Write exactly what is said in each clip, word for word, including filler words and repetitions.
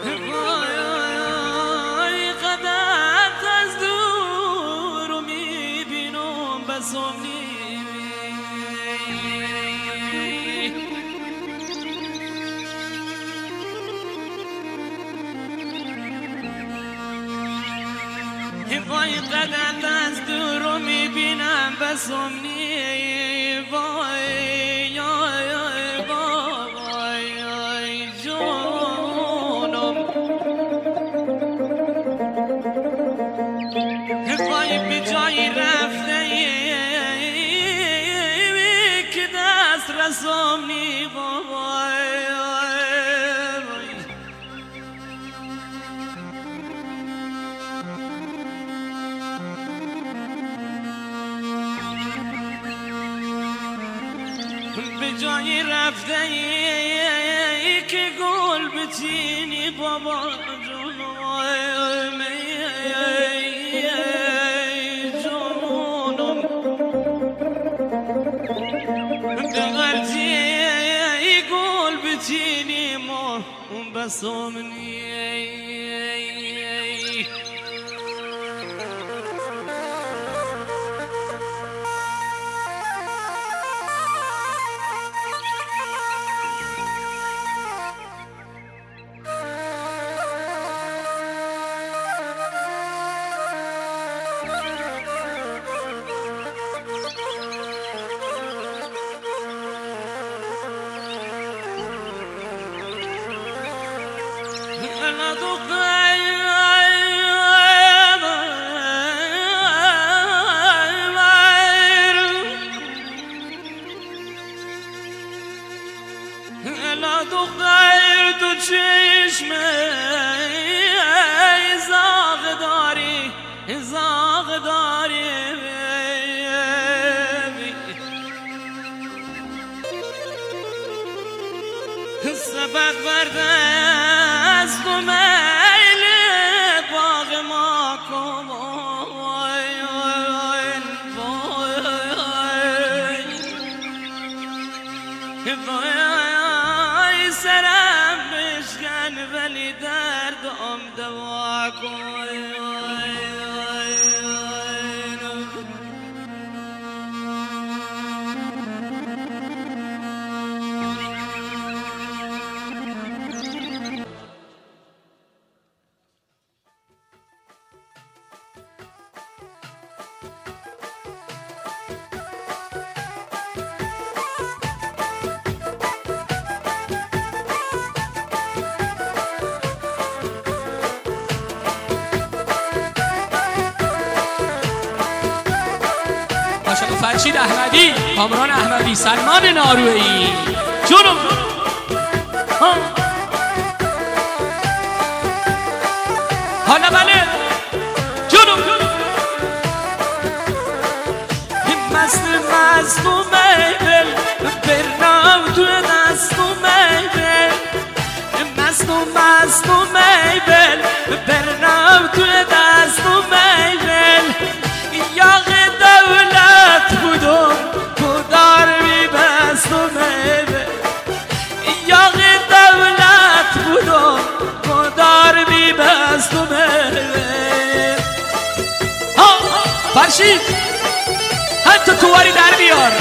وای قدرت از دور رو میبینم بسم وای قدرت از دور رو میبینم بسم نی وای وای وای جونم وای به جایی رفته که دست رسم نی وای به جایی رفته ای که گل بچینی بابا جون جونم به غلطی ای گل بچینی ما بسامنی الا دختر تو چشمه زاغ داری زاغ داری سبق برده از تو میل باغ ما کن سرم بشکن ولی دردم دوا کن فرشید احمدی، کامران احمدی، سلمان نارویی جونم حالا بله جونم مست مست و میبل برنام تو دست و میبل مست و مست و میبل برنام تو دست و میبل یاغ دولت بودم کدار میبست و میبل یاغ دولت بودم کدار میبست و میبل فرشید حتی تواری در بیار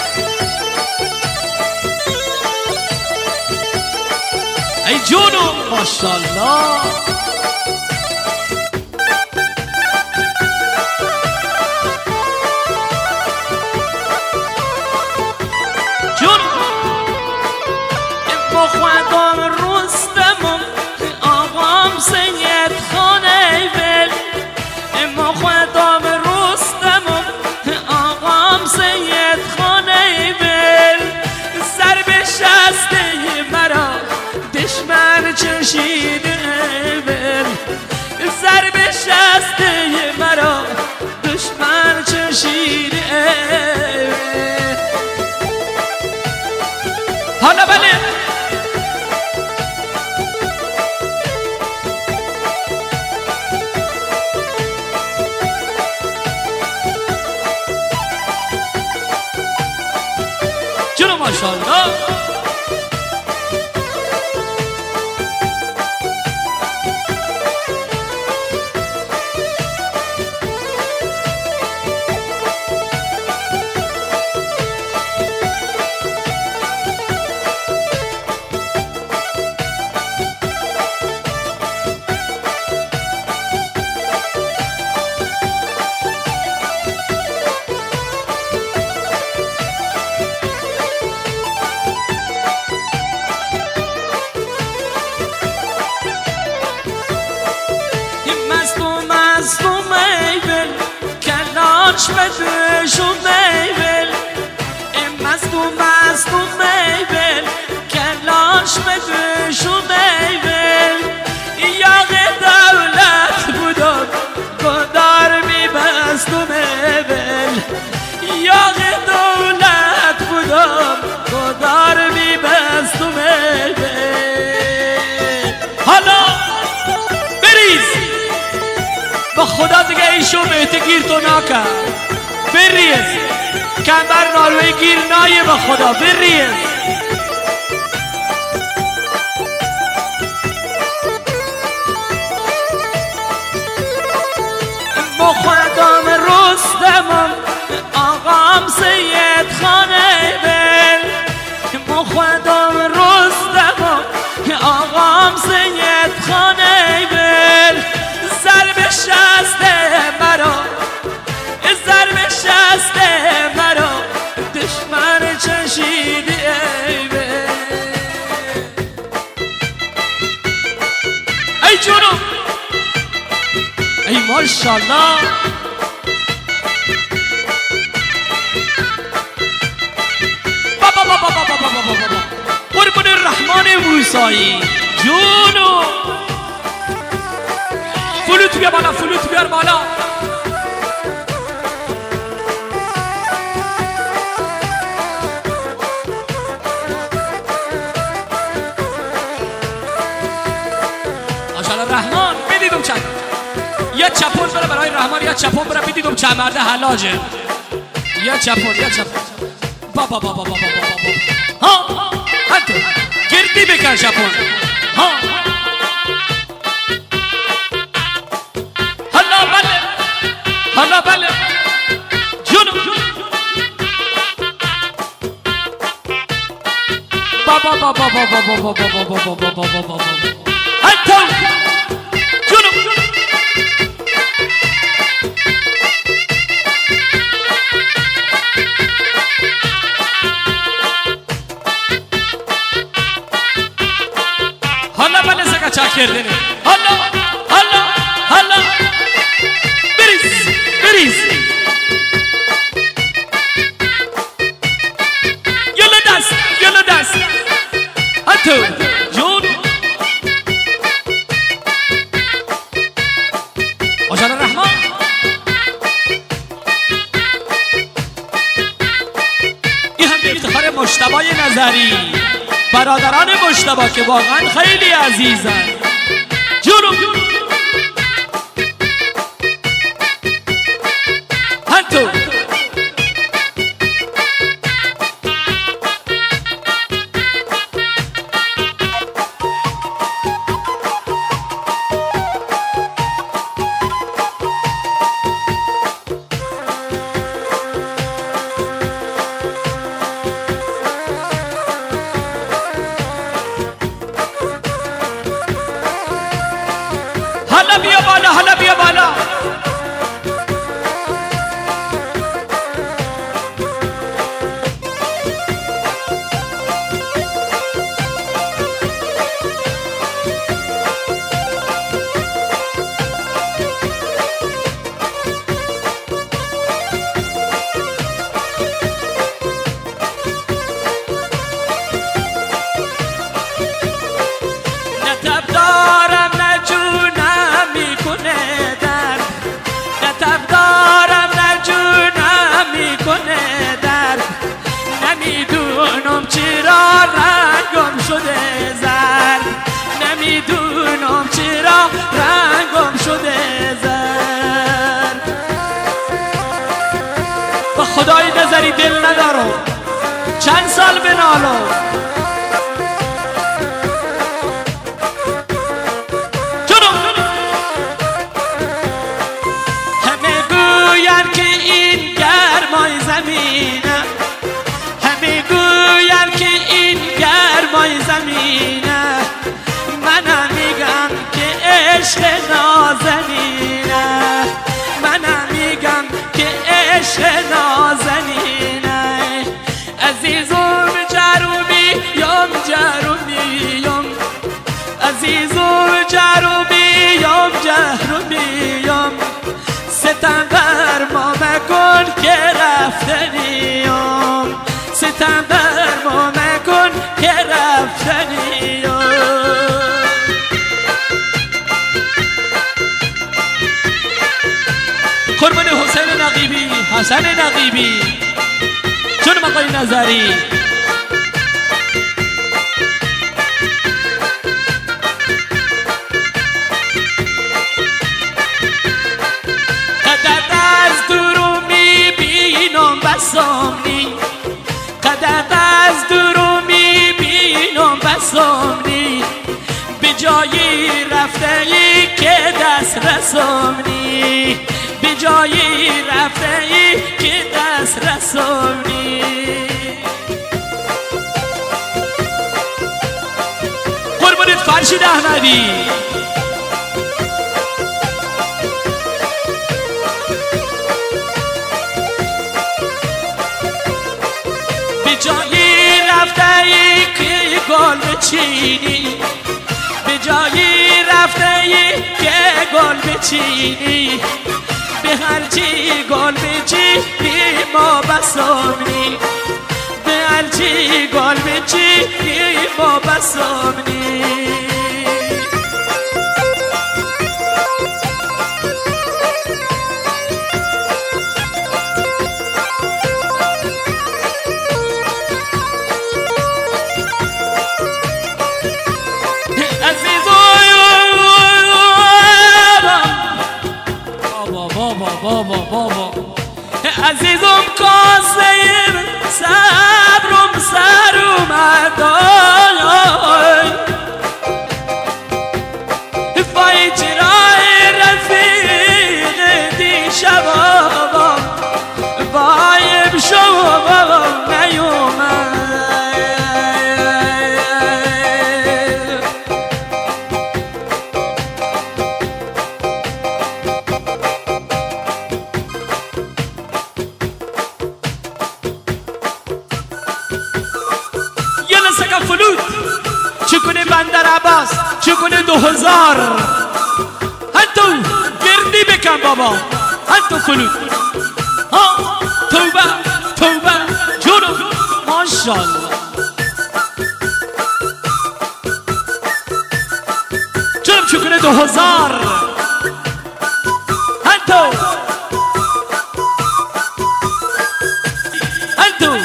ای جونم ماشاءالله خودم رستمم آقام سید خانه ول اما خودم رستمم آقام سید خانه ول ضرب شسته مرا دشمن چشیده ول ضرب شسته مرا دشمن چشیده حالا بله جونم ماشاءالله کلاش بدشون میبل این مستون مستون میبل کلاش بدشون میبل یاغ دولت بودم گدار میبست و میبل یاغ دولت بودم گدار میبست و میبل حالا بریز با خدا دیگه ایشو بهت گیر تو نکن بریز کمبر نالوی گیر نایه با خدا بریز مخدام رستمم آقام سید خانه بل مخدام رستمم آقام سید خانه بل ضرب شست مرا ضرب شست مرا دشمن چشیدی ای بل ای جونم ای ماشاءالله بابا بابا بابا بابا بابا قربون الرحمن موسایی جونو فلوت بیا بالا فلوت بیار بالا ماشاءالله الرحمن بدیدم چند یه چپون بره برای رحمان یه چپون بره بدیدم چند مرده حلاجه یه چپون یه چپون بابا بابا بابا بابا ها حتی گردی بکن چپون ها حالا بله حالا بله جونو بابا بابا بابا بابا بابا بابا بابا بابا حتی جونو حالا بله سکا چاک کردنه حالا حالا حالا بریز بریز یلا دست یلا دست حتی جون ماشاءالله الرحمن این هم افتخار مجتبی نظری برادران مجتبی که واقعا خیلی عزیزن جونو حتی حالا بیا بالا حالا بیا بالا نتب دارم نه جونم میکنه درد نتب دارم نه جونم میکنه درد نمیدونم چرا رنگم شده زرد نمیدونم چرا رنگم شده زرد با خدای نظری دل ندارم چند سال بنالم همه گوین که این گرمای زمینه منم میگم که عشق نازنینه منم میگم که عشق نازنینه عزیزم جروبی حسن نقیبی چون مقای نظری قدر از دورو میبینم بسامنی قدر از دورو میبینم بسامنی به جایی رفته ای که دست رسامنی به جایی رفته ای که دست رسامنی قربونت فرشید احمدی به جایی رفته ای که گل بچینی به جایی رفته ای که گل بچینی به هرچی گل بچینی ما بسامنی به هرچی گل بچینی ما بسامنی بابا بابا عزیزم کاسه صبرم سر اومد فای چرای رفیق دیشب وایم شما نیومد سکا فلوت چکنه بندر عباس چکنه دو هزار هنتو گردی بکن بابا هنتو فلوت ها توبه توبه جونو ماشالله جونم چکنه دو هزار هنتو هنتو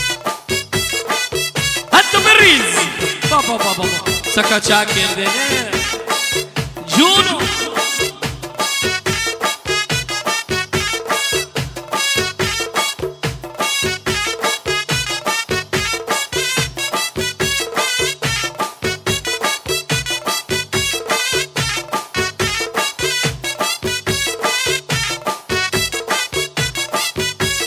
بابا بابا سکا چاک کرده